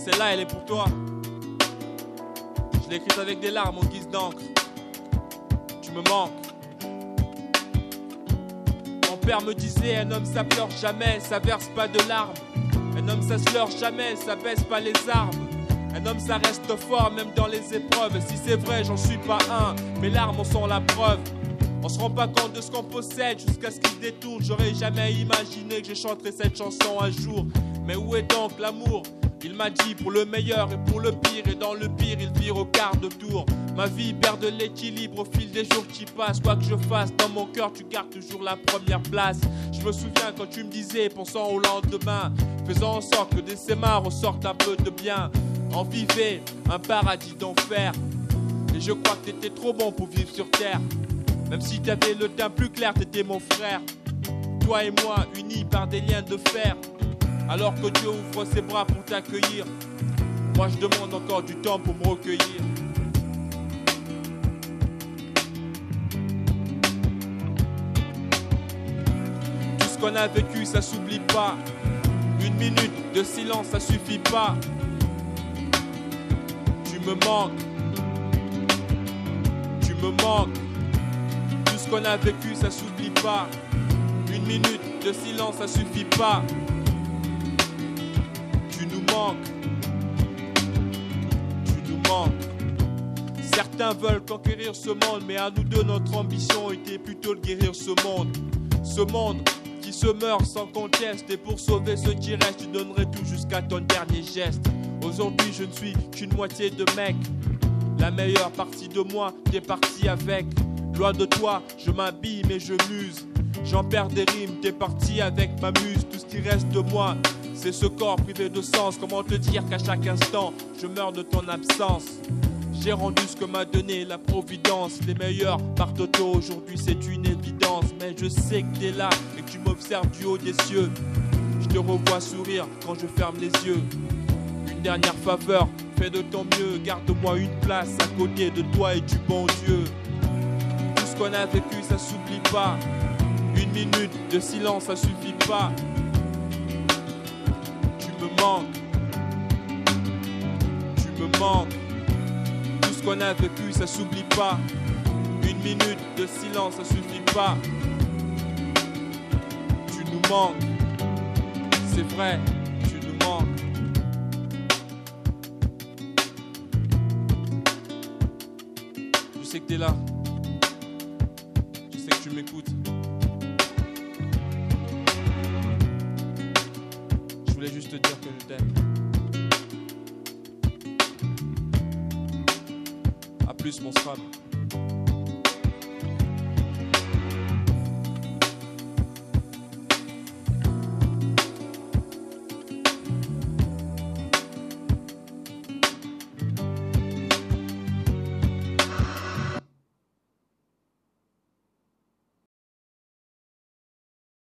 Celle-là, elle est pour toi. Je l'ai écrite avec des larmes en guise d'encre. Tu me manques. Mon père me disait, un homme ça pleure jamais, ça verse pas de larmes. Un homme ça se leurre jamais, ça baisse pas les armes. Un homme ça reste fort même dans les épreuves. Et si c'est vrai, j'en suis pas un, mes larmes en sont la preuve. On se rend pas compte de ce qu'on possède jusqu'à ce qu'il se détourne. J'aurais jamais imaginé que je chanterais cette chanson un jour. Mais où est donc l'amour? Il m'a dit pour le meilleur et pour le pire. Et dans le pire il vire au quart de tour. Ma vie perd de l'équilibre au fil des jours qui passent. Quoi que je fasse, dans mon cœur tu gardes toujours la première place. Je me souviens quand tu me disais, pensant au lendemain, faisant en sorte que de ces mains ressortent un peu de bien. En vivait un paradis d'enfer. Et je crois que t'étais trop bon pour vivre sur terre. Même si t'avais le teint plus clair, t'étais mon frère. Toi et moi, unis par des liens de fer. Alors que Dieu ouvre ses bras pour t'accueillir, moi je demande encore du temps pour me recueillir. Tout ce qu'on a vécu, ça s'oublie pas. Une minute de silence, ça suffit pas. Tu me manques. Tu me manques. Tout ce qu'on a vécu, ça s'oublie pas. Une minute de silence, ça suffit pas. Tu nous manques. Tu nous manques. Certains veulent conquérir ce monde, mais à nous deux, notre ambition était plutôt de guérir ce monde. Ce monde qui se meurt sans conteste. Et pour sauver ce qui reste, tu donnerais tout jusqu'à ton dernier geste. Aujourd'hui, je ne suis qu'une moitié de mec. La meilleure partie de moi, t'es parti avec. Loin de toi, je m'habille mais je muse. J'en perds des rimes, t'es parti avec ma muse. Tout ce qui reste de moi, c'est ce corps privé de sens. Comment te dire qu'à chaque instant, je meurs de ton absence. J'ai rendu ce que m'a donné la providence. Les meilleurs partent tôt, aujourd'hui c'est une évidence. Mais je sais que t'es là et que tu m'observes du haut des cieux. Je te revois sourire quand je ferme les yeux. Une dernière faveur, fais de ton mieux. Garde-moi une place à côté de toi et du bon Dieu. Tout ce qu'on a vécu, ça s'oublie pas. Une minute de silence, ça suffit pas. Tu me manques. Tu me manques. Tout ce qu'on a vécu, ça s'oublie pas. Une minute de silence, ça suffit pas. Tu nous manques. C'est vrai, tu nous manques. Je sais que t'es là. Je sais que tu m'écoutes. Je voulais juste te dire que je t'aime. A plus mon Sram.